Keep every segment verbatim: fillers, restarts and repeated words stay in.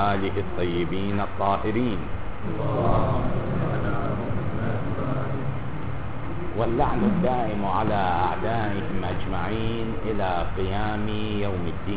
آله الطيبين الطاهرين، واللعن الدائم على أعدائهم أجمعين إلى قيام يوم الدين.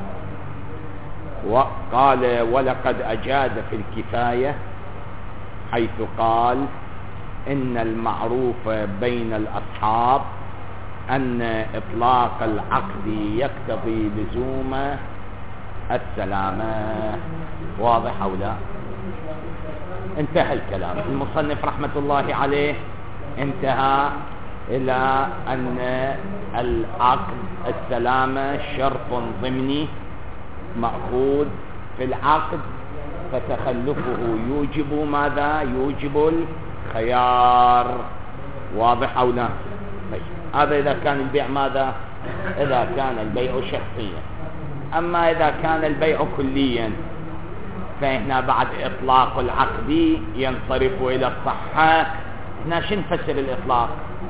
وقال: ولقد أجاد في الكفاية حيث قال: إن المعروف بين الأصحاب أن إطلاق العقد يقتضي لزوم السلامة. واضح أو لا؟ انتهى الكلام. المصنف رحمة الله عليه انتهى إلى أن العقد السلامة شرط ضمني مأخوذ في العقد، فتخلفه يوجب ماذا؟ يوجب الخيار. واضح أو لا؟ هذا إذا كان البيع ماذا؟ إذا كان البيع شخصيا. أما إذا كان البيع كليا فإحنا بعد إطلاق العقد ينصرف إلى الصحة. هنا شو نفسر الإطلاق؟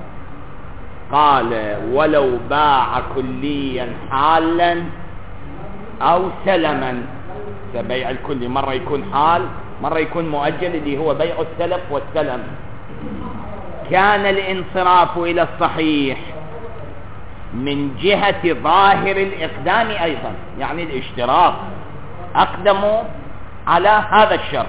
قال: ولو باع كليا حالا أو سلما. فبيع الكلي مرة يكون حال، مرة يكون مؤجل، اللي هو بيع السلف والسلم. كان الانصراف إلى الصحيح من جهة ظاهر الإقدام أيضا، يعني الاشتراط أقدموا على هذا الشرط،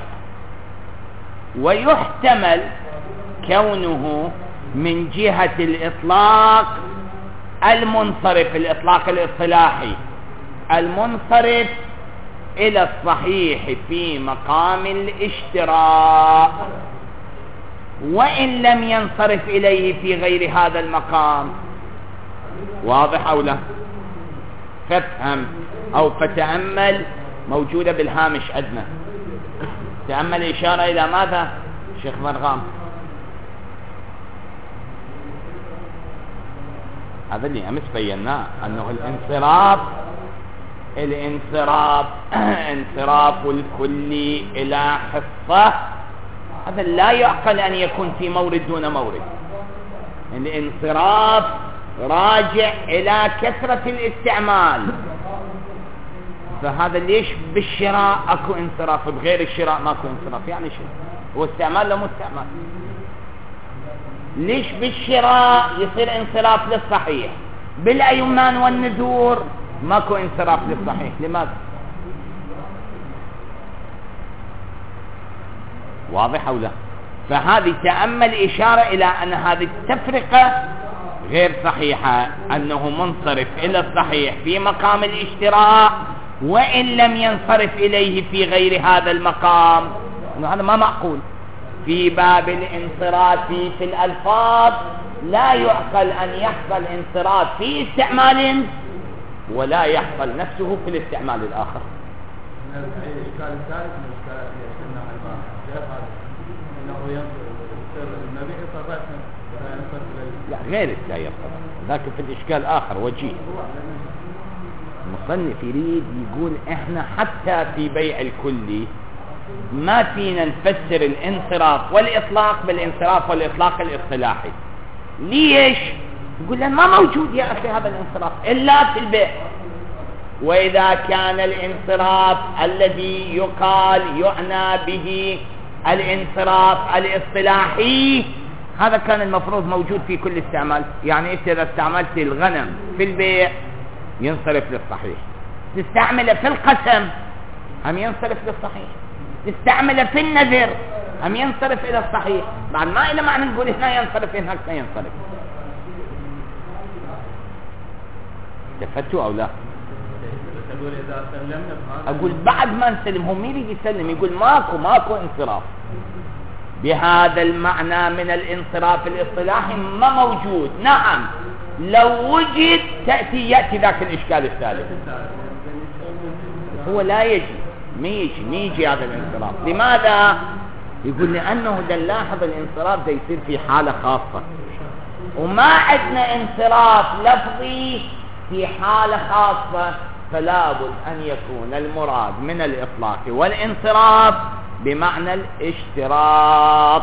ويحتمل كونه من جهة الإطلاق المنصرف، الإطلاق الاصطلاحي المنصرف إلى الصحيح في مقام الاشتراء، وإن لم ينصرف إليه في غير هذا المقام. واضح أو لا؟ فافهم أو فتأمل، موجودة بالهامش أدنى. تأمل إشارة إلى ماذا شيخ مرغام؟ هذا اللي أمس بيناه، أنه الانصراف الانصراف انصراف الكلي إلى حصة، هذا لا يعقل أن يكون في مورد دون مورد. الانصراف راجع إلى كثرة الاستعمال، فهذا ليش بالشراء أكو انصراف، بغير الشراء ماكو انصراف؟ يعني شيء هو استعمال لو مستعمال. ليش بالشراء يصير انصراف للصحيح، بالأيمان والنذور ماكو انصراف للصحيح؟ لماذا؟ واضح أو لا؟ فهذه تأمل إشارة إلى أن هذه التفرقة غير صحيحة، أنه منصرف إلى الصحيح في مقام الاشتراء وإن لم ينصرف إليه في غير هذا المقام. هذا ما معقول. في باب الانصراف في الألفاظ لا يعقل أن يحصل انصراف في استعمال ولا يحصل نفسه في الاستعمال الآخر. الإشكال الثالث من الإشكالات اللي يشملها الباب أنه ينصر النبي صرفا ولا ينصر إليه. لا، غير السائر طبعا، لكن في الإشكال آخر وجيه. المصنف يريد يقول إحنا حتى في بيع الكلي ما فينا نفسر الانصراف والإطلاق بالانصراف والإطلاق الاصطلاحي. ليش؟ يقول لنا ما موجود يا أخي هذا الانصراف إلا في البيع. وإذا كان الانصراف الذي يقال يعنى به الانصراف الاصطلاحي، هذا كان المفروض موجود في كل استعمال. يعني انت اذا استعملت الغنم في البيع ينصرف للصحيح، تستعمله في القسم هم ينصرف للصحيح، تستعمله في النذر هم ينصرف الى الصحيح. بعد ما الى معنى نقول هنا ينصرف هناك ما ينصرف. تفتوا او لا؟ اقول بعد ما نسلم هم يريد يسلم، يقول ماكو ماكو انصراف بهذا المعنى من الانصراف الاصطلاحي، ما موجود. نعم لو وجد تأتي يأتي ذاك الإشكال الثالث. هو لا يجي ما يجي ما يجي هذا الانصراف. لماذا؟ يقول لأنه ده نلاحظ الانصراف ده يصير في حالة خاصة، وما عندنا انصراف لفظي في حالة خاصة، فلا بد أن يكون المراد من الإطلاق والانصراف بمعنى الاشتراط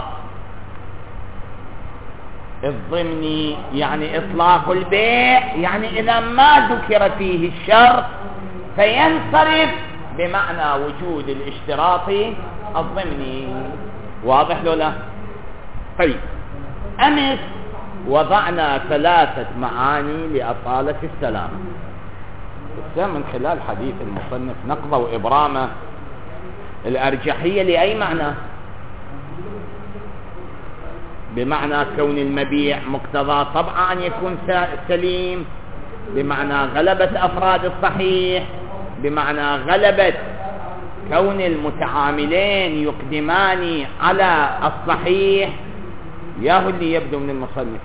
الضمني، يعني إطلاق البيع، يعني إذا ما ذكر فيه الشرط فينصرف بمعنى وجود الاشتراطي الضمني. واضح لو لا؟ طيب، أمس وضعنا ثلاثة معاني لأصالة السلام، بس من خلال حديث المصنف نقض وإبرامة الأرجحية لأي معنى؟ بمعنى كون المبيع مقتضى طبعا أن يكون سليم، بمعنى غلبة أفراد الصحيح، بمعنى غلبة كون المتعاملين يقدمان على الصحيح. ياهو اللي يبدو من المصنف.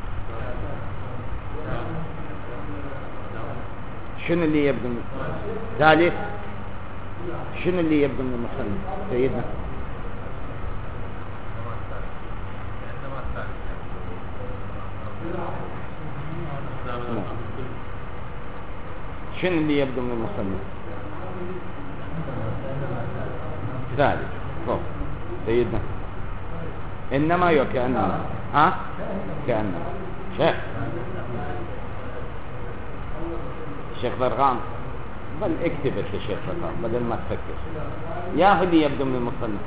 شنو اللي يبدو من ثالث؟ شنو اللي يبدو من المصنف سيدنا؟ شنو اللي يبدو من المصنف؟ ثالث فوق سيدنا. إنما يكأنما ها كأنما شيخ شيخ درغام بل اكتب يا شيخ درغام بدل ما تفكر. يا اللي يبدو من المصنف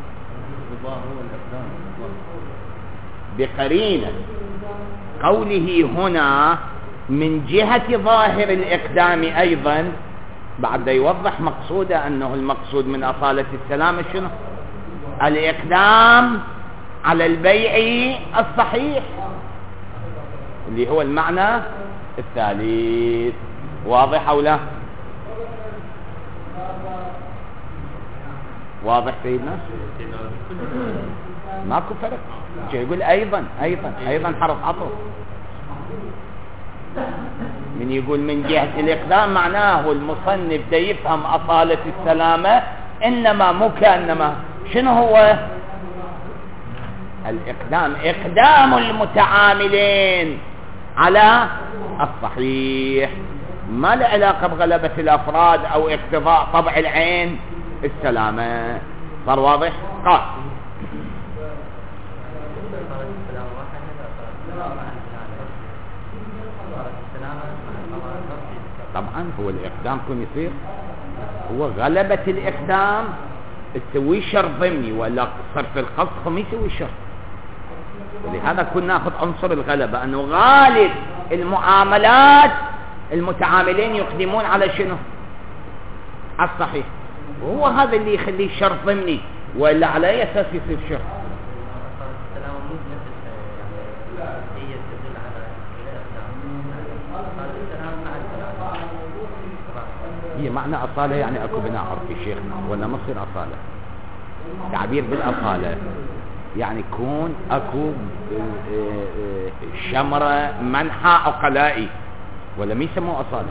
بقرينة قوله هنا من جهة ظاهر الإقدام أيضا بعد يوضح مقصوده أنه المقصود من أصالة السلام شنو؟ الإقدام على البيع الصحيح اللي هو المعنى الثالث. واضح أو لا؟ واضح سيدنا؟ ماكو فرق. يقول أيضا أيضا أيضا حرف عطف. من يقول من جهة الإقدام معناه المصنف دا يفهم أصالة السلامة، إنما مو كأنما. شنو هو الإقدام؟ إقدام المتعاملين على الصحيح، ما له علاقة بغلبة الأفراد أو اقتضاء طبع العين السلامة. صار واضح؟ قال طبعا هو الإقدام كون يصير هو غلبة الإقدام تسوي شرط ضمني، ولا صرف القصد ما يسوي شرط. ولهذا كنا ناخذ عنصر الغلبة أنه غالب المعاملات المتعاملين يقدمون على شنو؟ على الصحيح، وهو هذا اللي يخليه شرط ضمني، ولا على أي أساس يصير شرط؟ هي معنى أصالة يعني أكو بناء عرفي شيخنا، ولا مصير أصالة تعبير بالأصالة يعني كون أكو شمرة منحى عقلائي، ولا ما يسموه أصالة؟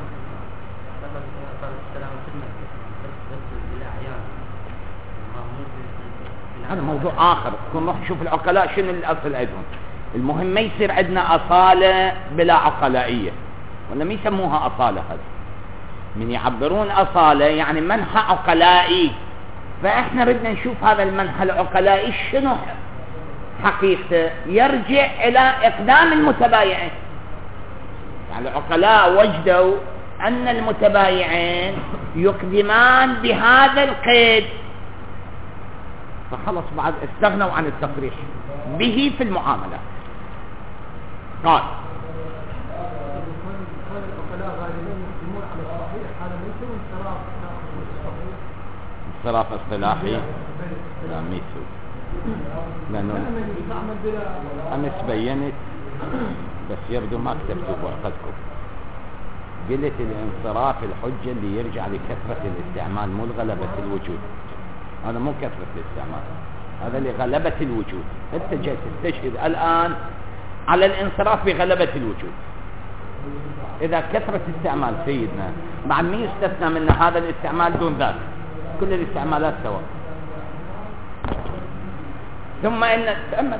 هذا موضوع آخر. كون نروح نشوف العقلاء شنو الأصل عندهم. المهم ما يصير عندنا أصالة بلا عقلائية، ولا ما يسموها أصالة. هذا من يعبرون أصالة يعني منحى عقلائي، فإحنا بدنا نشوف هذا المنحى العقلائي شنو حقيقته. يرجع إلى إقدام المتبايعين. يعني العقلاء وجدوا أن المتبايعين يقدمان بهذا القيد، فخلص بعد استغنوا عن التصريح به في المعاملة. قال انصراف اصطلاحي لا ميسو، لأنه أمس بينت بس يبدو ما كتبتوا ورقتكم. قلت الانصراف الحجة اللي يرجع لكثرة الاستعمال مو لغلبة الوجود. هذا مو كثرة الاستعمال، هذا لغلبة الوجود. انت جاي تستشهد الآن على الانصراف بغلبة الوجود. إذا كثرة استعمال سيدنا بعد ما يستثنى من هذا الاستعمال دون ذلك، كل الاستعمالات سواء. ثم إن تأمل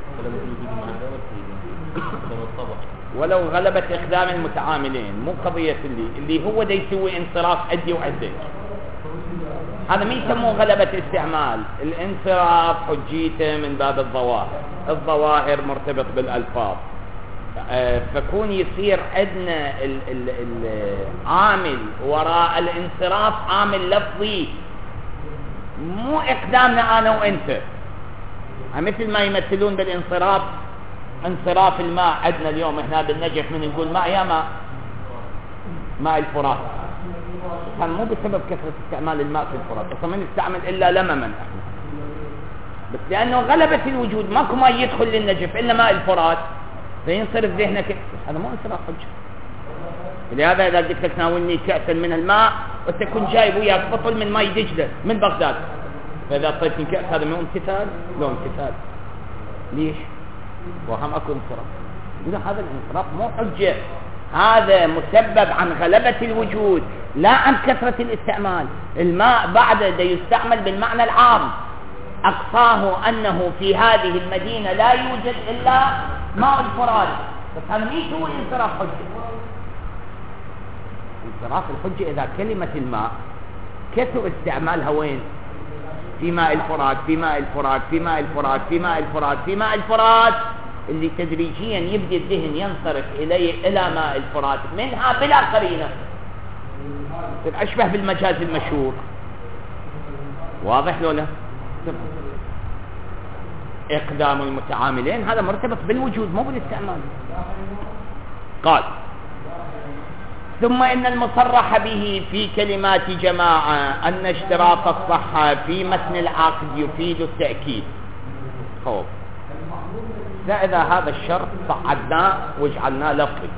ولو غلبت إقدام المتعاملين، مو قضية اللي اللي هو دا يسوي انصراف عدي وعدي، هذا ما يسموه غلبة استعمال. الانصراف حجيته من باب الظواهر، الظواهر مرتبط بالألفاظ. فكون يصير عندنا العامل وراء الانصراف عامل لفظي، مو اقدامنا انا وانت، مثل ما يمثلون بالانصراف انصراف الماء. عندنا اليوم هنا بالنجف من نقول ماء يا ماء ماء الفرات، كان مو بسبب كثرة استعمال الماء في الفرات، اصلا ما نستعمل الا لمما احنا، بس لانه غلبة الوجود ماكو ما يدخل للنجف الا ماء الفرات، فينصرف ذهنك. هذا مو انصراف حجة. لهذا اذا قلت لك ناولني كأسا من الماء وتكون جايب وياك بطل من ماء دجلة من بغداد، فاذا اعطيتني كأس هذا مو امتثال؟ لو امتثال. ليش؟ وهم اكو انصراف. اذا هذا الانصراف مو حجة، هذا مسبب عن غلبة الوجود لا عن كثرة الاستعمال. الماء بعد ده يستعمل بالمعنى العام، أقصاه أنه في هذه المدينة لا يوجد إلا ماء الفرات، بس هذا مش هو انصراف حجة. انصراف الحجة إذا كلمة الماء كثر استعمالها وين؟ في ماء الفرات في ماء الفرات في ماء الفرات في ماء الفرات في ماء الفرات اللي تدريجيا يبدأ الذهن ينصرف إليه إلى ماء الفرات منها بلا قرينة، أشبه بالمجاز المشهور. واضح لو لا؟ إقدام المتعاملين هذا مرتبط بالوجود مو بالاستعمال. قال ثم إن المصرح به في كلمات جماعة أن اشتراط الصحة في متن العقد يفيد التأكيد. خوف فإذا هذا الشرط صعدناه وجعلناه لفظي،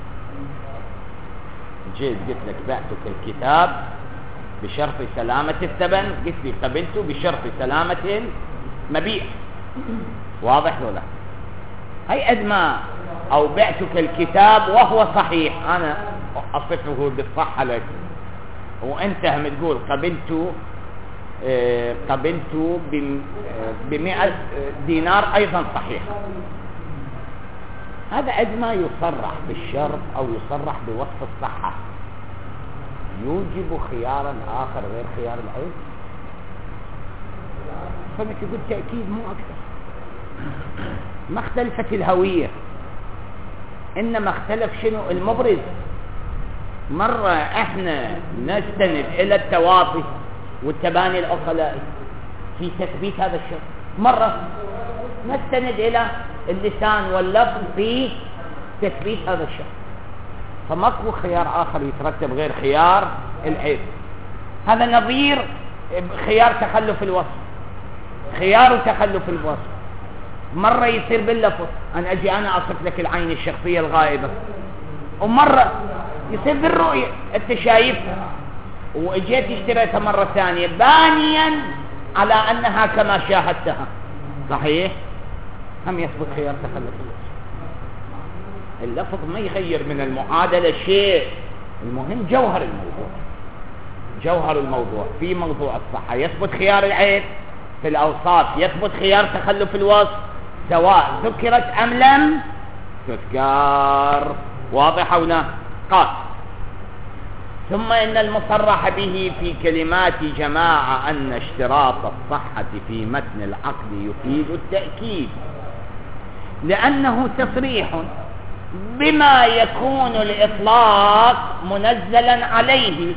جيت قلت لك بعتك الكتاب بشرط سلامة الثمن، قلت لي قبلته بشرط سلامة المبيع. واضح ولا؟ هي أدمى أو بعتك الكتاب وهو صحيح، أنا أصفه بالصحة لك، وأنت هم تقول قبلته آه قبلته بمئة دينار أيضا صحيح. هذا أدمى يصرح بالشرط أو يصرح بوصف الصحة، يوجب خيارا آخر غير خيار العين. فأنك يقول تأكيد مو أكثر. ما اختلفت الهوية، إنما اختلف شنو المبرز. مرة احنا نستند إلى التواطي والتباني العقلائي في تثبيت هذا الشرط، مرة نستند إلى اللسان واللفظ في تثبيت هذا الشرط. فماكو خيار آخر يترتب غير خيار العين. هذا نظير خيار تخلف الوصف، خيار تخلف الوصف. مرة يصير باللفظ، أنا أجي أنا أصف لك العين الشخصية الغائبة، ومرة يصير بالرؤية، أنت شايفها وإجيت اشتريتها مرة ثانية بانيا على أنها كما شاهدتها، صحيح؟ هم يثبت خيار تخلف الوصف. اللفظ ما يغير من المعادلة شيء، المهم جوهر الموضوع. جوهر الموضوع في موضوع الصحة يثبت خيار العين، في الأوصاف يثبت خيار تخلف الوصف، سواء ذكرت أم لم تذكر. واضح أو لا؟ قال ثم إن المصرح به في كلمات جماعة أن اشتراط الصحة في متن العقد يفيد التأكيد، لأنه تصريح بما يكون الإطلاق منزلا عليه،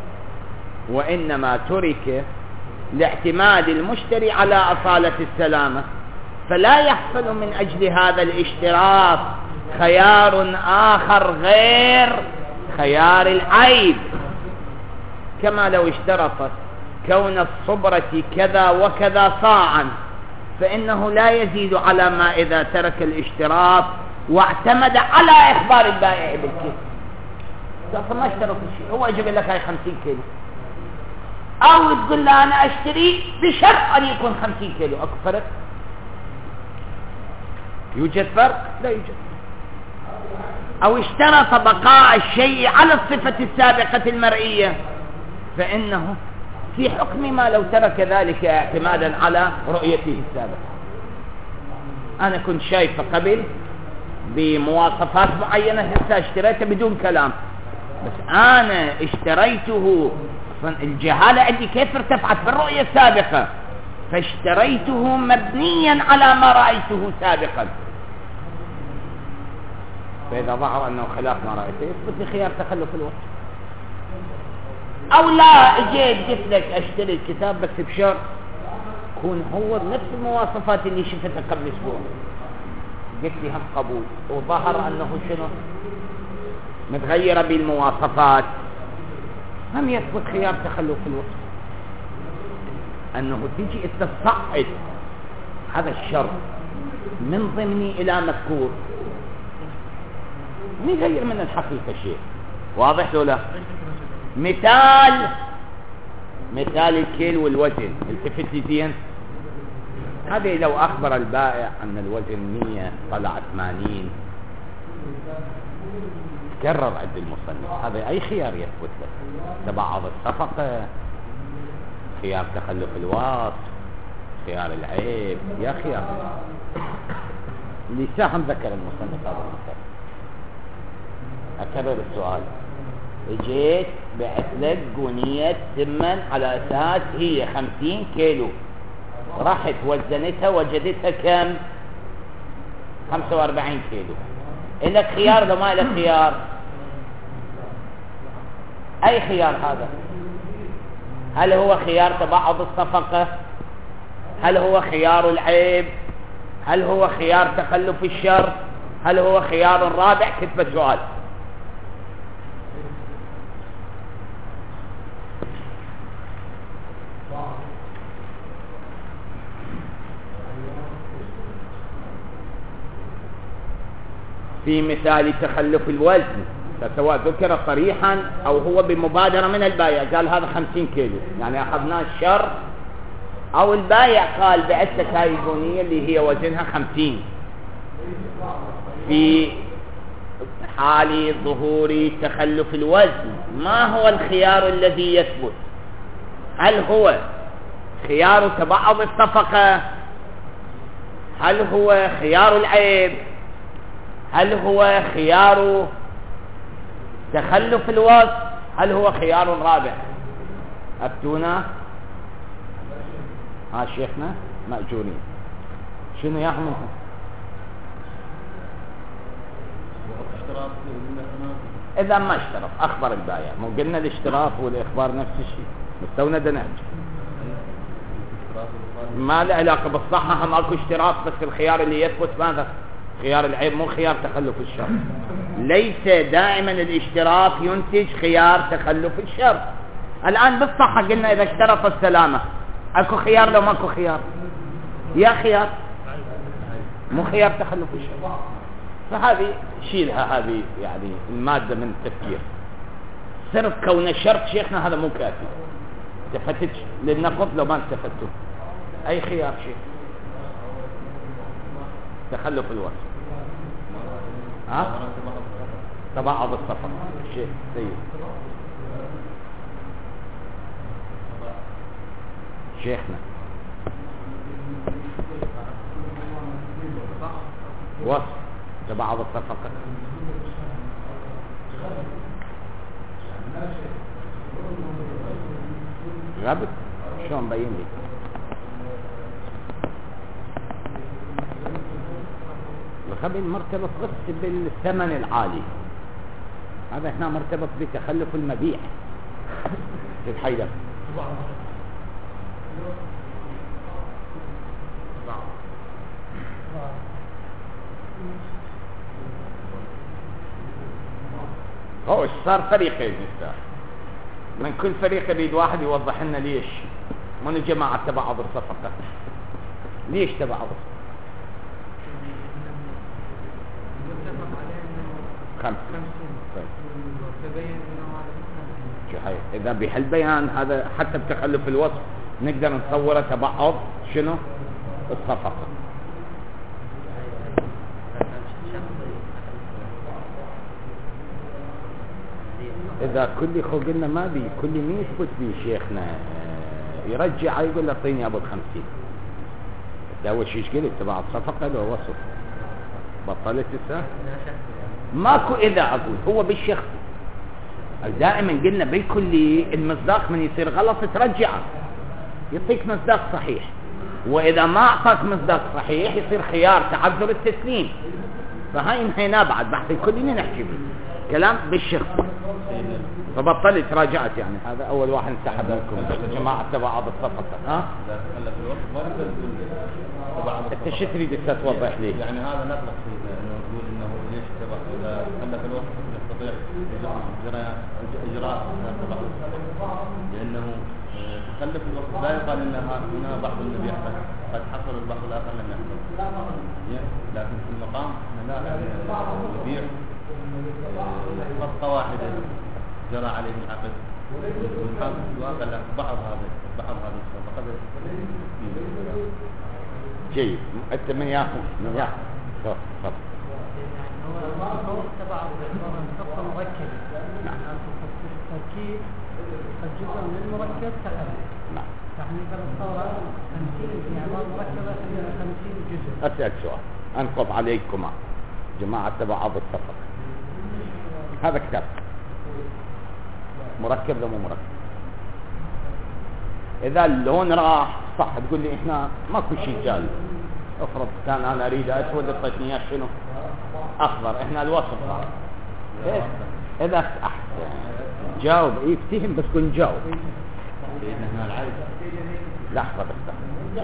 وإنما ترك لاعتماد المشتري على أصالة السلامة، فلا يحصل من أجل هذا الاشتراط خيار آخر غير خيار العيب، كما لو اشترطت كون الصبرة كذا وكذا صاعا، فإنه لا يزيد على ما إذا ترك الاشتراط واعتمد على إخبار البائع بالكيل. فما اشترط الشيء، هو يجب لك هاي خمسين كيلو، أو تقول له أنا أشتري بشرط أن يكون خمسين كيلو. أكو فرق؟ يوجد فرق؟ لا يوجد. أو اشترط بقاء الشيء على الصفة السابقة المرئية، فإنه في حكم ما لو ترك ذلك اعتمادا على رؤيته السابقة. أنا كنت شايفه قبل بمواصفات معينة، هسه اشتريته بدون كلام، بس أنا اشتريته الجهالة عندي كيف ارتفعت بالرؤية السابقة، فاشتريته مبنيا على ما رأيته سابقا. فإذا ظهر أنه خلاف ما رأيته يثبت لي خيار تخلف الوصف. أو لا اجيت قلت لك اشتري الكتاب بس بشرط يكون هو بنفس المواصفات اللي شفتها قبل اسبوع، قلت لي هم قبول، وظهر انه شنو متغيرة بالمواصفات، هم يثبت خيار تخلف الوصف. انه تيجي تصعد هذا الشرط من ضمني الى مذكور يغير من الحقيقة شيء. واضح ولا؟ مثال مثال الكيل والوزن، التفت لي زين. هذه لو اخبر البائع ان الوزن مية طلع ثمانين، كرر عند المصنف، هذا اي خيار يثبت لك؟ تبعض الصفقة، خيار تخلف الوصف، خيار العيب، يا خيار لساهم ذكر المصنف هذا المثال. اكرر السؤال، اجيت بعت لك قونية ثمن على اساس هي خمسين كيلو، رحت وزنتها وجدتها كم؟ خمسة واربعين كيلو. إلك خيار لو ما إلك خيار؟ أي خيار هذا؟ هل هو خيار تبعض الصفقة؟ هل هو خيار العيب؟ هل هو خيار تخلف الشر؟ هل هو خيار رابع؟ كتب سؤال. في مثال تخلف الوزن، سواء ذكر صريحا او هو بمبادرة من البائع، قال هذا خمسين كيلو، يعني اخذناه الشر، او البائع قال بعت لك هاي القونية اللي هي وزنها خمسين. في حال ظهور تخلف الوزن ما هو الخيار الذي يثبت؟ هل هو خيار تبعض الصفقة؟ هل هو خيار العيب؟ هل هو خيار تخلف الوصف؟ هل هو خيار رابع؟ أفتونا. ها شيخنا مأجورين، شنو يا أحمد؟ إذا ما اشترط أخبر البائع، مو قلنا الاشتراط والإخبار نفس الشيء، مستونا دناج ما له علاقة بالصحة. هم اكو اشتراط، بس الخيار اللي يثبت ماذا؟ خيار العيب، مو خيار تخلف الشر. ليس دائما الاشتراط ينتج خيار تخلف الشر. الآن بالصحة قلنا إذا اشترط السلامة اكو خيار لو ماكو خيار؟ يا خيار، مو خيار تخلف الشر. فهذه شيلها، هذه يعني المادة من التفكير. صرف كون الشرط شيخنا هذا مو كافي. تفتش للنقط لو ما استفدتوا اي خيار شيء تخلف الوصف. ها تبعض الصفقة شيء سيد شيخنا وصف تبعض الصفقة. غبت شلون بين لي؟ الغبن مرتبط بس بالثمن العالي، هذا هنا مرتبط بتخلف المبيع في الحيلة. هو صار فريقين هسه، من كل فريق يريد واحد يوضح لنا ليش من الجماعة تبعض الصفقة، ليش تبعض خمسة. طيب شو هاي؟ إذا بهالبيان هذا حتى بتخلف الوصف نقدر نصوره تبعض شنو الصفقة. إذا كل خلقنا ما بي كل مين يثبت بي شيخنا يرجع يقول اعطيني أبو الخمسين. ده أول شيء قلت تبع الصفقة لو وصف بطلت الساعة ماكو. إذا أقول هو بالشخص دائما قلنا بالكلي المصداق من يصير غلط ترجعه يعطيك مصداق صحيح، وإذا ما أعطاك مصداق صحيح يصير خيار تعذر التسليم. فهاي انهينا بعد بحث الكلي نحكي فيه كلام بالشخص. فبطلت راجعت يعني هذا اول واحد انسحب لكم الجماعه تبع بعض الصفقه. ها انت شو تريد توضح لي؟ يعني هذا نقلق فيه انه نقول انه ليش تبع اذا خلف الوقت يستطيع اجراء تبع لانه تخلف الوقت لا يقال ان هنا بعض الذي يحصل قد حصل البعض الاخر لم يحصل، لكن في المقام لا يبيع خطه واحده جرى عليه العقد والحق الواقع له بعض هذا بعض هذه الصفقه. جيد انت من ياخذ من ياخذ تفضل. هو تبع الخطه مركبه. نعم. التركيب الجزء من المركب كالألف. نعم. يعني بالصورة خمسين في أعمال مركبة خمسين جزء. أسأل سؤال أنقض عليكما جماعة تبع بعض الصفقة. هذا كتاب مركب ولا مو مركب؟ إذا اللون راح صح تقول لي إحنا ماكو شيء جال. افرض كان أنا أريد أسود اعطيتني إياه شنو؟ أخضر. إحنا الوسط صار. إيه؟ إذا أحسن جاوب يفتهم بس كن جاوب. إحنا العيد. لحظة بس.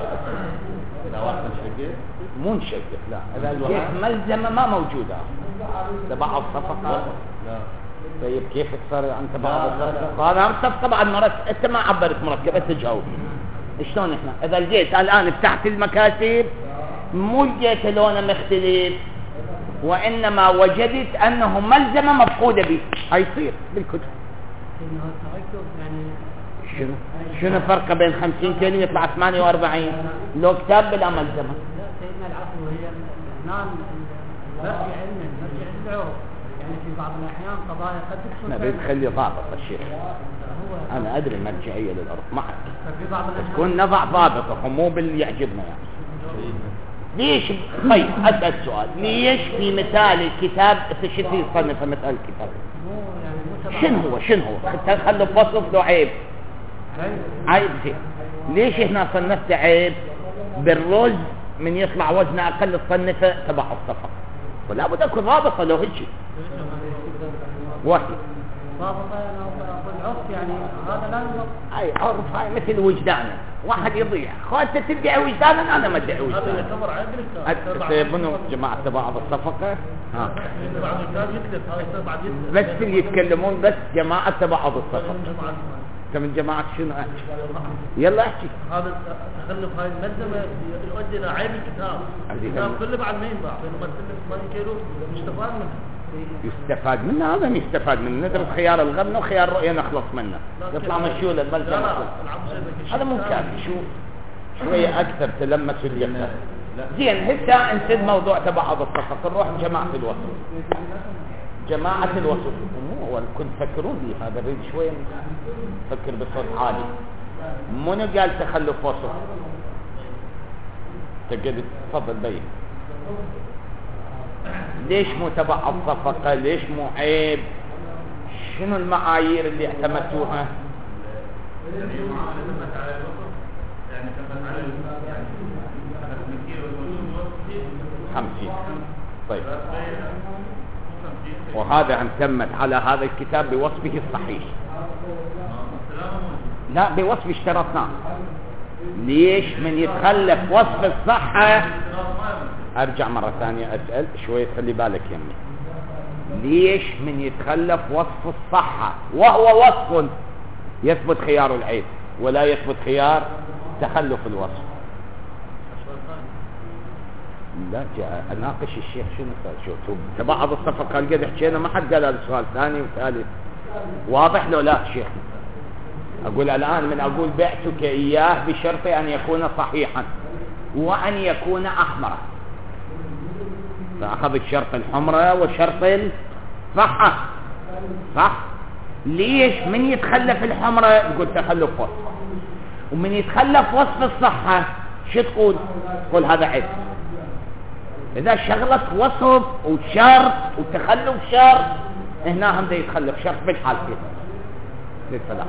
إذا واحد شقيق مو نشقق لا. إذا الجيش ملزمة ما موجودة. تبع الصفقة. لا. طيب كيف تصير أنت بعض الصفقة؟ هذا الصفقة بعد مرة أنت ما عبرت مركب أنت تجاوب. شلون إحنا؟ إذا الجيش الآن فتحت المكاتب مو الجيش لونه مختلف وإنما وجدت أنه ملزمة مفقودة به. هيصير بالكتب. إنه التركب يعني شنو شنو الفرق بين خمسين كيلو يطلع ثمانية وأربعين لو كتاب بلا ملزمة؟ لا سيدنا العفو هي هنا مرجع علما مرجع للعرف يعني في بعض الأحيان قضايا قد تكون نبي تخلي ضابط الشيخ. أنا أدري مرجعية للعرف ما حد في بعض الأحيان تكون نضع ضابطه مو باللي يعجبنا يعني. ليش طيب أسأل سؤال ليش في مثال الكتاب تشتي يصنف مثال الكتاب شنو هو شنو هو خلوا بوصف له عيب عيب زين. ليش هنا صنفت عيب بالرز من يطلع وزنه أقل تصنفه تبع الصفقة ولا بد أكون ضابطة لو هيك واحد ضابطة أنا أقول عرف يعني هذا لا يضبط. أي عرف هاي مثل وجدانه واحد يضيع خاطر تدعي وجدانا أنا ما ادعي وجدانا. هذا يعتبر عيب سيبنوا جماعة بعض الصفقة ها بعض الكتاب يكتب هذا بعد بس اللي يتكلمون بس جماعة بعض الصفقة. انت من جماعة شنو احكي؟ يلا احكي. هذا تخلف هاي الملزمة يؤدي الى عيب الكتاب. الكتاب كله بعد ما ينباع بينما تكلف ثمانين كيلو يستفاد منه. يستفاد منه هذا يستفاد منه ندرس خيار الغبن وخيار الرؤية نخلص منه يطلع مشيول الملزمة. هذا مو كافي شو شوية اكثر تلمسوا الجسد. زين هسه نسد موضوع تبع بعض الصفقة نروح جماعة الوسط. جماعة الوسط مو هو كنت تفكرون لي هذا ريد شوية فكر بصوت عالي. منو قال تخلف وسط؟ تقدر تفضل بين. ليش مو تبع الصفقة؟ ليش مو عيب؟ شنو المعايير اللي اعتمدتوها؟ خمسين. طيب وهذا اعتمد على هذا الكتاب بوصفه الصحيح. لا بوصف اشترطناه. ليش من يتخلف وصف الصحة؟ ارجع مرة ثانية اسأل شوية خلي بالك يمي. ليش من يتخلف وصف الصحة وهو وصف يثبت خيار العيب ولا يثبت خيار تخلف الوصف؟ لا جاء اناقش الشيخ شنو صار شو تبعض الصفقة قال قد حكينا ما حد قال هذا السؤال ثاني وثالث واضح لو لا شيخ؟ اقول الان من اقول بعتك اياه بشرط ان يكون صحيحا وان يكون احمرا فاخذ الشرط الحمرة وشرط الصحة صح. ليش من يتخلف الحمرة يقول تخلف وصف ومن يتخلف وصف الصحة شو تقول؟ تقول هذا عيب. إذا شغلت وصف وشرط وتخلف شرط هنا هم ده يتخلف شرط بالحالتين للفلاح.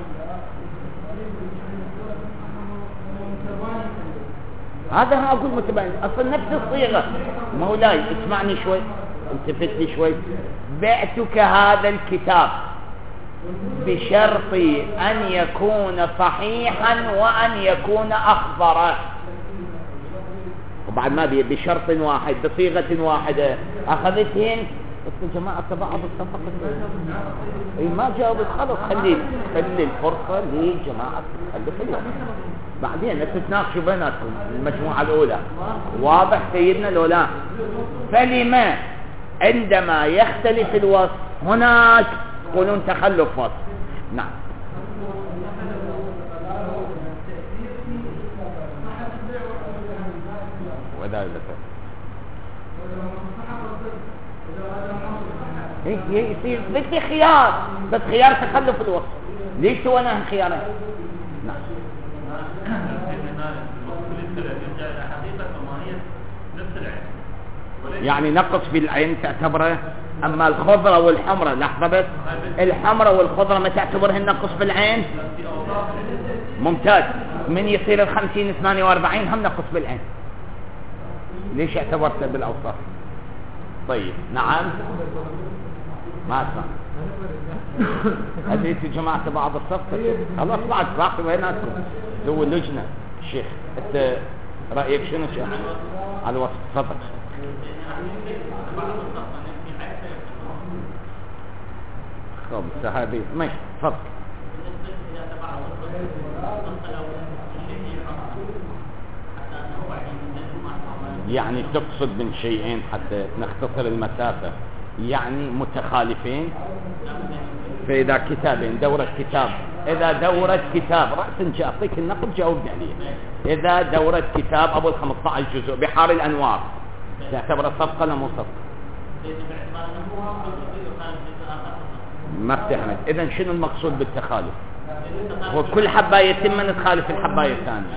هذا أنا أقول متباين أصلا نفس الصيغة. مولاي اسمعني شوي التفت لي شوي. بعتك هذا الكتاب بشرط أن يكون صحيحا وأن يكون أخضر، وبعد ما بي بشرط واحد بصيغة واحدة. أخذتهن بس يا جماعة بعض الصفقة اي ما جاوبت، خلص خلي خلي الفرصة لجماعة تخلف اليوم، بعدين تتناقشوا بيناتكم المجموعة الأولى. واضح سيدنا لولا؟ فلما عندما يختلف الوصف هناك يقولون تخلف وصف. نعم. وذلك هي يصير بدي خيار، بس خيار تخلف الوصف. ليش سويناها خيارين؟ نعم. يعني نقص في العين تعتبره، اما الخضرة والحمرة لحظة بس، الحمرة والخضرة ما تعتبرهن نقص في العين؟ ممتاز. من يصير الخمسين ثمانية واربعين هم نقص بالعين. ليش اعتبرته بالاوصاف؟ طيب نعم ما اسمع. هديتوا جماعة بعض الصفقة خلاص بعد باقي بيناتكم سووا اللجنة. الشيخ انت رأيك شنو شيخ على الوصف؟ تفضل. خب هذه ماشي تفضل. يعني تقصد من شيئين حتى نختصر المسافة، يعني متخالفين. فإذا كتابين دورة كتاب، إذا دورة كتاب رأسا جاءتك النقد جاوبني عليه. إذا دورة كتاب أبو الخمسة عشر جزء بحار الأنوار تعتبر صفقة ولا مو صفقة؟ ما بتحمد. إذن شنو المقصود بالتخالف؟ وكل حباية يتم من تخالف الحباية الثانية.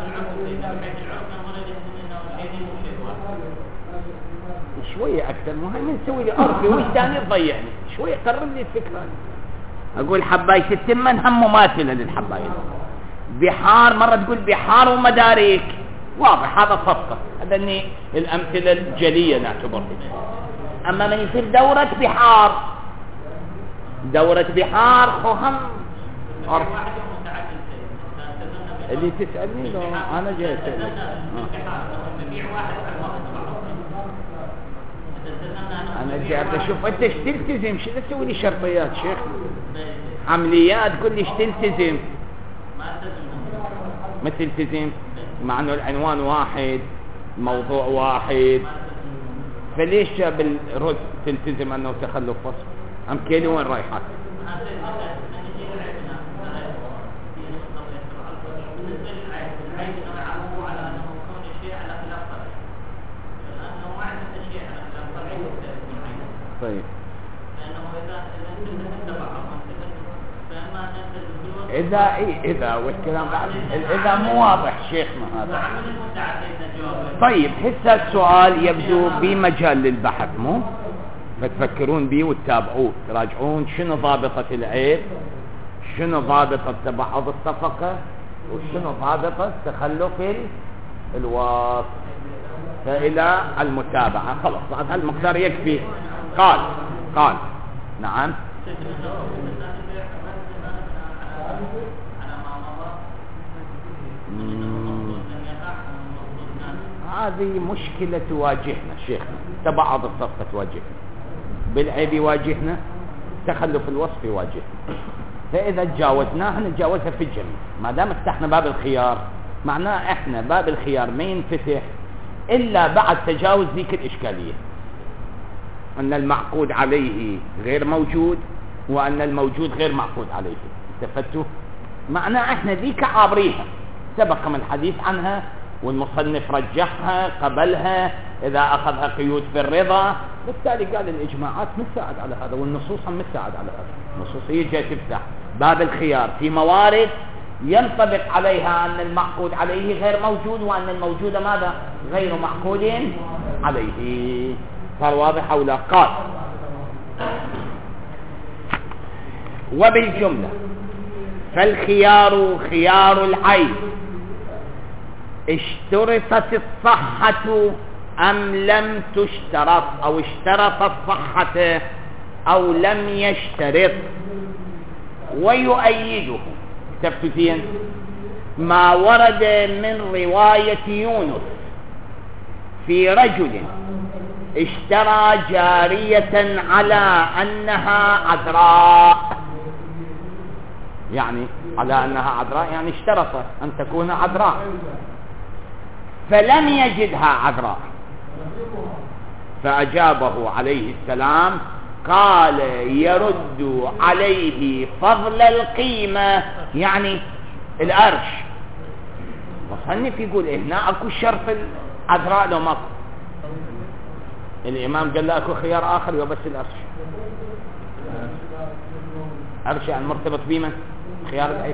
شوية أكثر مهم نسوي لي أرضي وش ثاني تضيعني شوية قرب لي الفكرة. أقول حباية التمن هم مماثلة للحباية. بحار مرة تقول بحار ومدارك، واضح هذا صفقة، هذا إني الأمثلة الجلية نعتبرها. أما من يصير دورة بحار، دورة بحار هم أرض. اللي تسألني لو أنا جاي أسألك أنا جاي أشوف أنت ايش تلتزم، شو تسوي لي شرطيات شيخ عمليات، قل لي ايش تلتزم. ما تلتزم مع أنه العنوان واحد موضوع واحد، فليش بالرد تلتزم أنه تخلف وصف؟ أم كيلي وين رايحات؟ طيب إذا إيه إذا والكلام بعد إذا مو واضح شيخنا هذا. طيب هسه السؤال يبدو بمجال للبحث مو فتفكرون به وتتابعوه تراجعون شنو ضابطة العيب، شنو ضابطة تبعض الصفقة، وشنو ضابطة تخلف الوصف. فإلى المتابعة خلاص بعد هالمقدار يكفي. قال قال نعم هذه مشكلة تواجهنا شيخنا، تبعض الصفقة تواجهنا، بالعيب يواجهنا، تخلف الوصف يواجهنا. فإذا تجاوزناها نتجاوزها في الجميع. ما دام فتحنا باب الخيار معناه احنا باب الخيار ما ينفتح إلا بعد تجاوز ذيك الإشكالية، أن المعقود عليه غير موجود وأن الموجود غير معقود عليه. استفدتوا؟ معناه احنا ذيك عابريها، سبق من الحديث عنها والمصنف رجحها قبلها إذا أخذها قيود في الرضا. بالتالي قال الإجماعات مساعد على هذا والنصوص مساعد على هذا. النصوصية جاء تفتح باب الخيار في موارد ينطبق عليها أن المعقود عليه غير موجود وأن الموجود ماذا؟ غير معقود عليه. صار واضح أو لا؟ قال وبالجملة فالخيار خيار العين اشترطت الصحة أم لم تشترط أو اشترط الصحة أو لم يشترط. ويؤيده تفتين ما ورد من رواية يونس في رجل اشترى جارية على أنها عذراء، يعني على أنها عذراء يعني اشترط أن تكون عذراء، فلم يجدها عذراء، فأجابه عليه السلام قال يرد عليه فضل القيمة يعني الأرش. مصنف يقول إيه هنا أكو شرط العذراء لو ما الإمام قال له أكو خيار آخر وبس الأرش. أرش يعني مرتبط بمن؟ خيار العيب.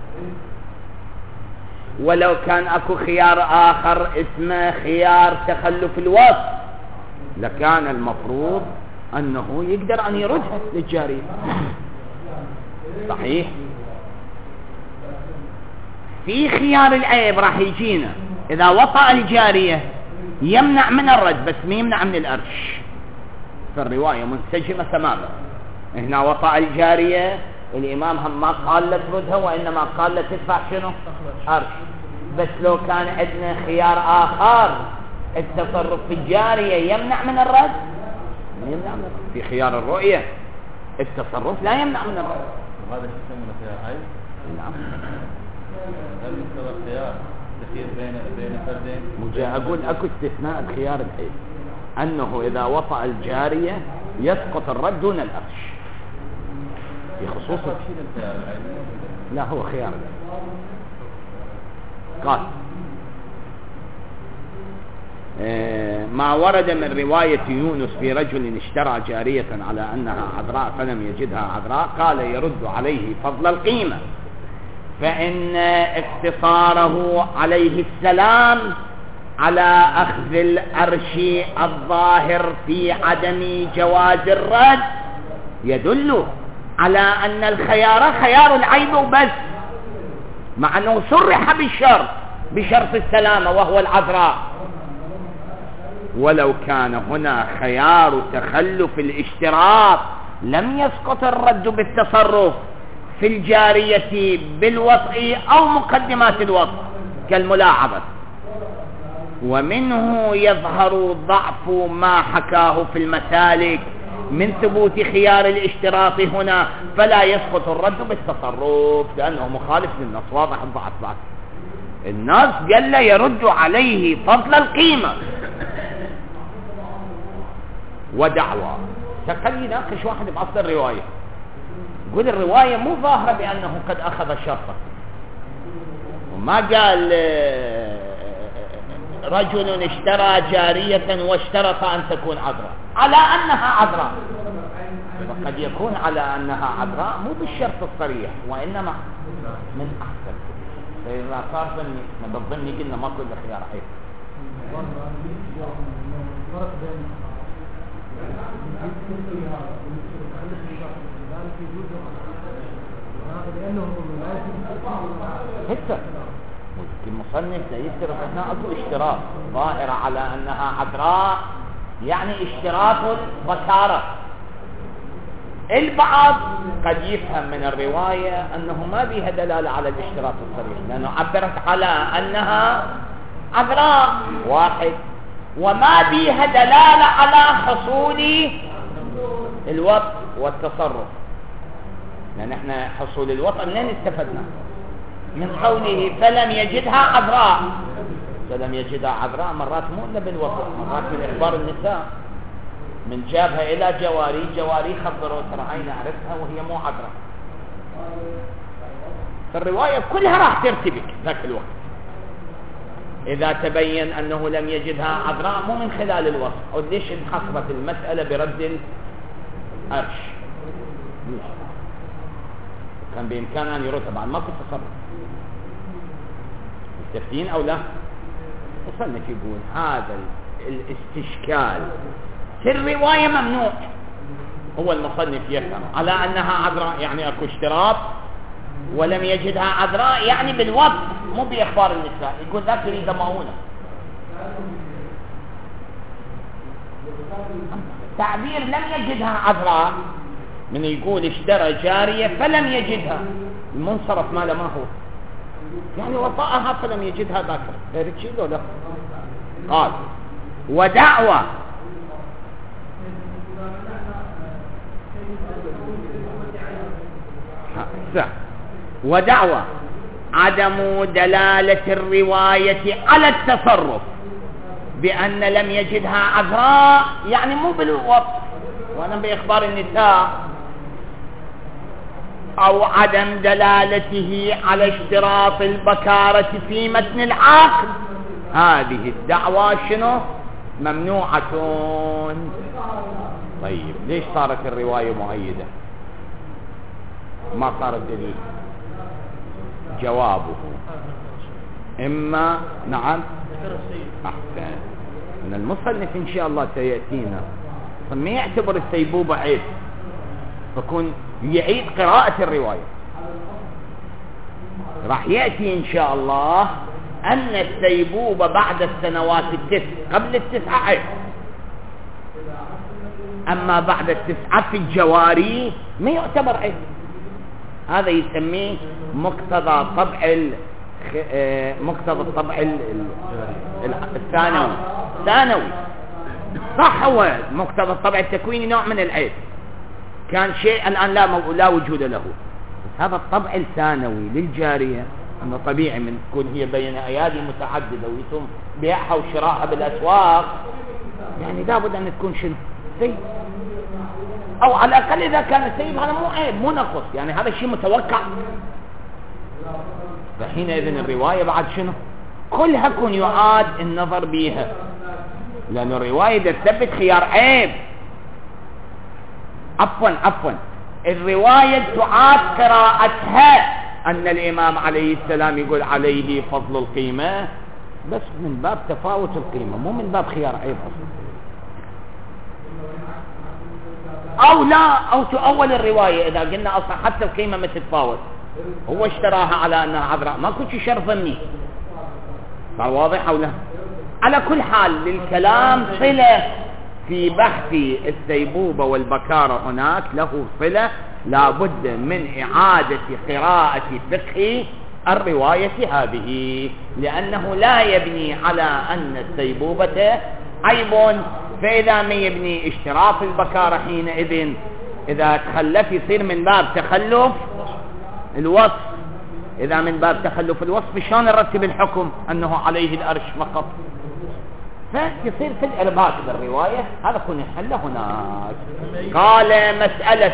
ولو كان أكو خيار آخر اسمه خيار تخلف الوصف لكان المفروض أنه يقدر أن يردها للجارية. صحيح. في خيار العيب راح يجينا إذا وطأ الجارية يمنع من الرد بس ما يمنع من الأرش، فالرواية منسجمة تماما. هنا وطأ الجارية الإمام هم ما قال له تردها وإنما قال له تدفع شنو؟ أرش. بس لو كان عندنا خيار آخر التصرف في الجارية يمنع من الرد، يمنع من الرد. في خيار الرؤية التصرف لا يمنع من الرد. وهذا شو يسمونه خيار عيب؟ نعم. هل مستوى الخيار تخير بين بين فردين؟ مجا أقول أكو استثناء الخيار العيب أنه إذا وطأ الجارية يسقط الرد دون الأرش في خصوص الخيار العيب. لا هو خيار العيب. قال ما ورد من رواية يونس في رجل اشترى جارية على أنها عذراء فلم يجدها عذراء قال يرد عليه فضل القيمة، فإن اقتصاره عليه السلام على أخذ الأرش الظاهر في عدم جواز الرد يدل على أن الخيار خيار العيب وبس، مع أنه صرح بالشرط بشرط السلامة وهو العذراء. ولو كان هنا خيار تخلف الاشتراط لم يسقط الرد بالتصرف في الجارية بالوطء أو مقدمات الوطء كالملاعبة. ومنه يظهر ضعف ما حكاه في المسالك من ثبوت خيار الاشتراط هنا، فلا يسقط الرد بالتصرف لأنه مخالف للنص. واضح الضعف بعد النص قال له يرد عليه فضل القيمة ودعوى. تقل يناقش واحد بأصل الرواية يقول الرواية مو ظاهرة بأنه قد أخذ الشرطة، وما قال رجل اشترى جارية واشترط أن تكون عذراء على أنها عذراء، وقد يكون على أنها عذراء مو بالشرط الصريح وإنما من أحسن. فإذا صار ظني ما بالظني قلنا ما كل خيار عيب. حتى المصنف سيشترط هنا اكو اشتراط ظاهرة على انها عذراء يعني اشتراط البكارة. البعض قد يفهم من الرواية انه ما بيها دلالة على الاشتراط الصريح لانه عبرت على انها عذراء واحد، وما بيها دلالة على حصول الوطء والتصرف، لأن احنا حصول الوطء منين استفدنا؟ من قوله فلم يجدها عذراء. فلم يجدها عذراء مرات مو إلا بالوطء، مرات من إخبار النساء من جابها إلى جواري جواري خبروا ترى عين أعرفها وهي مو عذراء. فالرواية كلها راح ترتبك ذاك الوقت إذا تبين أنه لم يجدها عذراء مو من خلال الوصف. أو ليش انحصرت المسألة برد الأرش؟ كان بإمكان أن يرد طبعا ما كنت تصرف. مستفتين أو لا؟ وصلنا يقول هذا الاستشكال في الرواية ممنوع. هو المصنف يفهم على أنها عذراء يعني أكو اشتراط، ولم يجدها عذراء يعني بالوقت، مو بإخبار النساء. يقول ذاك يريد مؤونة. تعبير لم يجدها عذراء، من يقول اشترى جارية فلم يجدها، المنصرف ماله ما هو يعني وطأها فلم يجدها ذاكر غير شيء لا. قال ودعوى ودعوى عدم دلالة الرواية على التصرف بأن لم يجدها عذراء، يعني مو بالوصف وأنا بإخبار النساء، أو عدم دلالته على اشتراط البكارة في متن العقد، هذه الدعوة شنو؟ ممنوعة. طيب ليش صارت الرواية مؤيدة ما صارت دليل؟ جوابه إما نعم أحسن من المصنف إن شاء الله سيأتينا ما يعتبر السيبوبة عيب، فكون يعيد قراءة الرواية. راح يأتي إن شاء الله أن السيبوبة بعد السنوات التسع قبل التسعة عيب، أما بعد التسعة في الجواري ما يعتبر عيب. هذا يسميه مقتضى طبع ال... مقتضى الطبع ال... الثانوي ثانوي صح، هو مقتضى الطبع التكويني نوع من العيب، كان شيء الآن لا مو... لا وجود له. هذا الطبع الثانوي للجارية أنه طبيعي من تكون هي بين أيادي متعددة ويتم بيعها وشراءها بالأسواق، يعني لابد أن تكون شنو سيد، أو على الأقل إذا كان سيد هذا مو عيب مو نقص، يعني هذا شيء متوقع. فحينئذ الرواية بعد شنو كلها كون يعاد النظر بها، لأن الرواية إذا تثبت خيار عيب. عفوا عفوا الرواية تعاد قراءتها أن الإمام عليه السلام يقول عليه فضل القيمة، بس من باب تفاوت القيمة مو من باب خيار عيب أصلا. أو لا أو تؤول الرواية إذا قلنا أصلا حتى القيمة ما تتفاوت، هو اشتراها على أنها عذراء ما كنت شرط ظني، صار واضح أو لا؟ على كل حال للكلام صلة في بحث السيبوبة والبكارة، هناك له صلة لابد من إعادة قراءة فقه الرواية هذه، لأنه لا يبني على أن السيبوبة عيب، فإذا ما يبني اشتراط البكارة حينئذ إذا تخلف يصير من باب تخلف الوصف، إذا من باب تخلف الوصف شلون نرتب الحكم أنه عليه الأرش فقط، فيصير في الإرباك بالرواية هذا كن يحل هناك. قال مسألة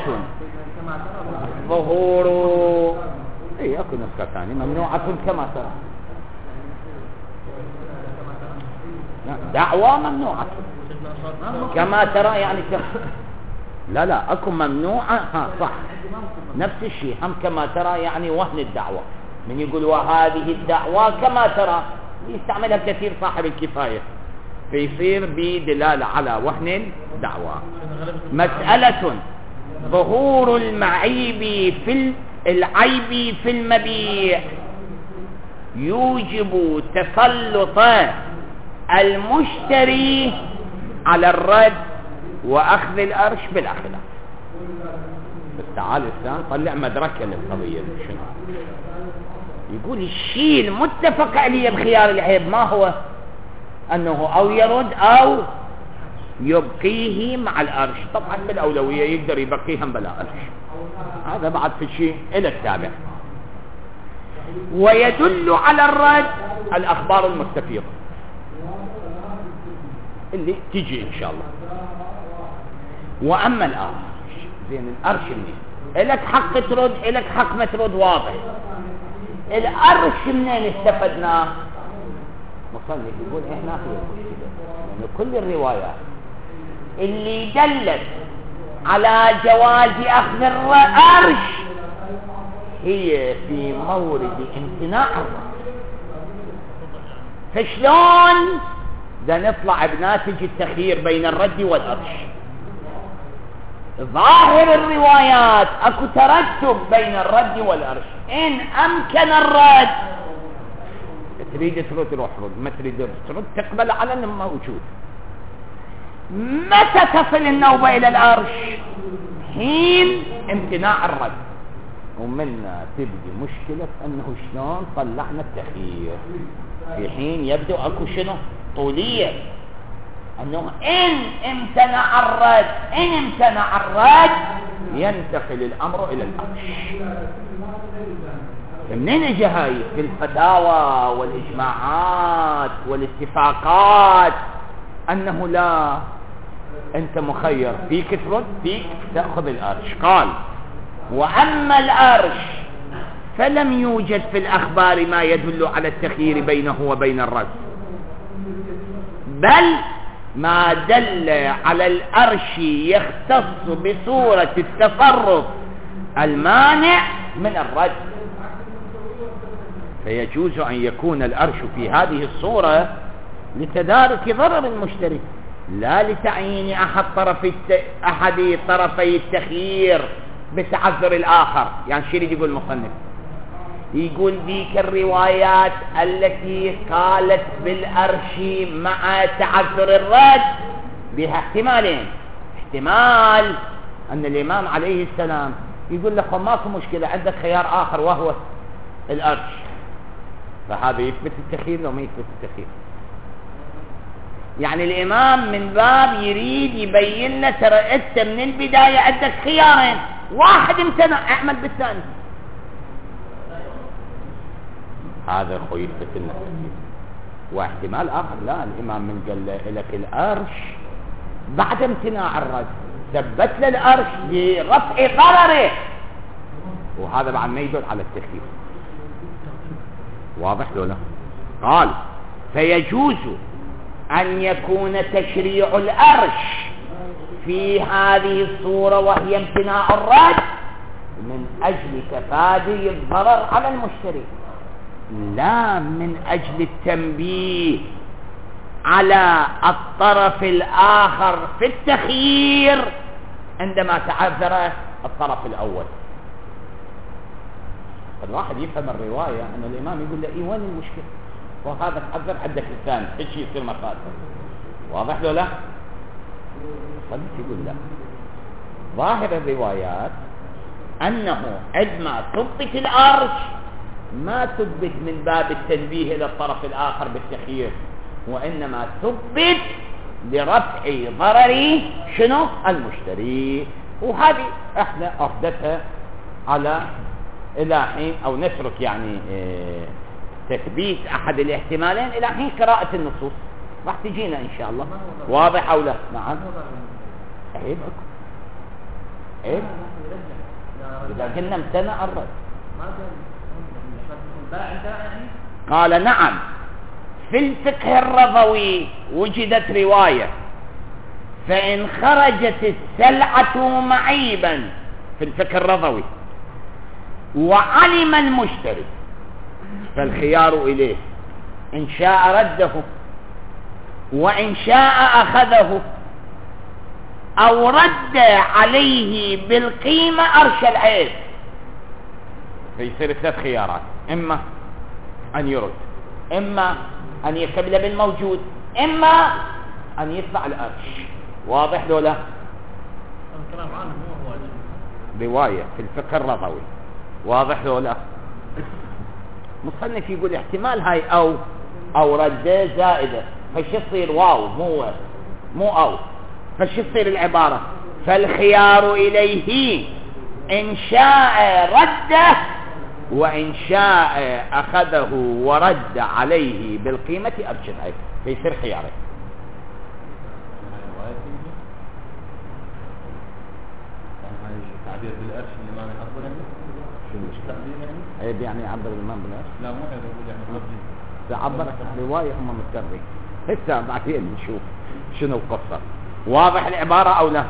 ظهور اي اكو نسخة ثانية ممنوعة كما ترى، دعوة ممنوعة كما ترى يعني كم. لا لا اكو ممنوعة ها صح نفس الشيء هم كما ترى يعني وهن الدعوة، من يقول وهذه الدعوة كما ترى يستعملها كثير صاحب الكفاية فيصير بدلالة على وهن الدعوة. مسألة ظهور المعيب في العيب في المبيع يوجب تسلط المشتري على الرد وأخذ الأرش بالأخلاق. بس تعال الآن طلع مدركة للقضية شنو يقول الشيء المتفق عليه بخيار العيب ما هو أنه أو يرد أو يبقيه مع الأرش، طبعا بالأولوية يقدر يبقيهم بلا أرش، هذا بعد في شيء إلى التابع. ويدل على الرد الأخبار المستفيضة اللي تجي إن شاء الله. وأما الأرش زين الأرش منين إلك حق ترد إلك حق ما ترد واضح. الأرش منين استفدناه؟ مصنف يقول إحنا يعني كل الروايات اللي دلت على جواز أخذ الأرش هي في مورد امتناع الرد. فشلون ده نطلع بناتج التخيير بين الرد والأرش؟ ظاهر الروايات اكو ترتب بين الرد والأرش، إن أمكن الرد تريد ترد روح رد، ما تريد ترد تقبل على انه موجود. متى تصل النوبة إلى العرش؟ حين امتناع الرد. ومنا تبدي مشكلة أنه شلون طلعنا التخيير في حين يبدو أكو شنو طولية، أنه إن امتنع الرد إن امتنع الرد ينتقل الأمر إلى العرش. منين اجى هاي؟ في الفتاوى والإجماعات والاتفاقات أنه لا، أنت مخير، فيك ترد، فيك تأخذ الأرش. قال: وأما الأرش فلم يوجد في الأخبار ما يدل على التخيير بينه وبين الرد، بل ما دل على الأرش يختص بصورة التصرف المانع من الرد، فيجوز أن يكون الأرش في هذه الصورة لتدارك ضرر المشتري، لا لتعيين أحد طرفي أحد طرفي التخيير بتعذر الآخر. يعني شو يريد يقول المصنف؟ يقول ذيك الروايات التي قالت بالأرش مع تعذر الرد بها احتمالين: احتمال أن الإمام عليه السلام يقول لك ماكو مشكلة، عندك خيار آخر وهو الأرش، فهذا يثبت التخيير لو ما يثبت التخيير. يعني الإمام من باب يريد يبين لنا ترى أنت من البداية عندك خيارين، واحد امتنع، اعمل بالثاني. هذا هو يثبت لنا التخيير. واحتمال آخر لا، الإمام من قال لك الأرش بعد امتناع الرد، ثبت له الأرش لرفع ضرره، وهذا بعد ما يدل على التخيير. واضح لو لا؟ قال: فيجوز أن يكون تشريع الأرش في هذه الصورة وهي امتناع الرد من أجل تفادي الضرر على المشتري، لا من أجل التنبيه على الطرف الآخر في التخيير عندما تعذر الطرف الأول. الواحد يفهم الرواية أن الإمام يقول له إيه وين المشكلة، وهذا تعذر عندك الثاني، إيش يصير مفاسد. واضح له لا؟ صدق يقول لا. ظاهر الروايات أنه عندما تثبت الأرش ما تثبت من باب التنبيه إلى الطرف الآخر بالتخيير، وإنما تثبت لرفع ضرر شنو المشتري. وهذه احنا أخذتها على إلى حين أو نترك يعني اه تثبيت أحد الاحتمالين إلى حين قراءة النصوص، راح تجينا إن شاء الله. واضح أو لا؟ نعم. عيب عيب إذا كنا امتنع الرد. قال: نعم، في الفقه الرضوي وجدت رواية: فإن خرجت السلعة معيبا، في الفقه الرضوي، وعلم المشتري فالخيار إليه، إن شاء رده وإن شاء أخذه، أو رد عليه بالقيمة أرش العيب. فيصير ثلاث خيارات: إما أن يرد، إما أن يقبل بالموجود، إما أن يدفع الأرش. واضح لو لا؟ الكلام عنه مو واجب. رواية في الفقه الرضوي. واضح لو لا؟ مصنف يقول احتمال هاي أو أو رد زائدة، فش يصير واو مو مو أو، فش يصير العبارة؟ فالخيار إليه إن شاء رده وإن شاء أخذه ورد عليه بالقيمة أرشد عليه، فيصير خياره. تعبير بالأرش الإمام يعبر عنه؟ شو التعبير يعني؟ عيب يعني يعبر الإمام بالأرش؟ لا مو عيب، يقول يعني رجل. تعبر رواية هم متكررين، هسه بعدين نشوف شنو القصة. واضح العبارة أو لا؟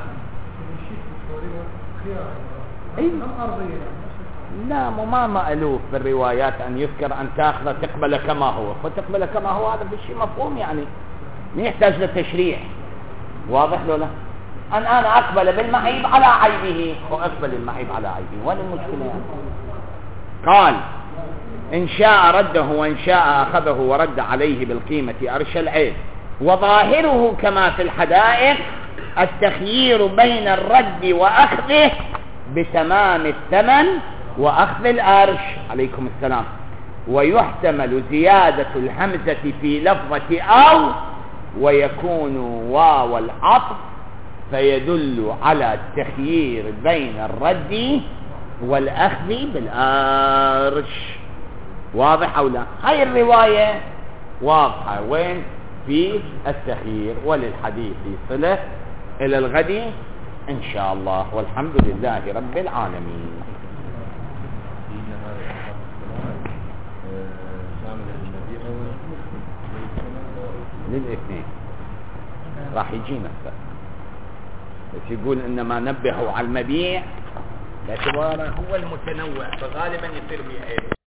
أي لا، مو ما مألوف في الروايات أن يذكر أن تأخذ تقبل كما هو، فتقبل كما هو هذا بالشيء مفهوم، يعني ما يحتاج للتشريع. واضح له لا؟ أن أنا أقبل بالمعيب على عيبه، وأقبل المعيب على عيبه، وين المشكلة يعني؟ قال: إن شاء رده وإن شاء أخذه ورد عليه بالقيمة أرش العيب، وظاهره كما في الحدائق التخيير بين الرد وأخذه بتمام الثمن وأخذ الأرش. عليكم السلام. ويحتمل زيادة الهمزة في لفظة أو ويكون واو العطف فيدل على التخيير بين الرد والأخذ بالأرش. واضح أو لا؟ هاي الرواية واضحة وين في التخيير. وللحديث صلة إلى الغد إن شاء الله، والحمد لله رب العالمين. للاثنين راح يجينا بس يقول إنما نبهوا على المبيع باعتباره هو المتنوع فغالبا يصير بيع.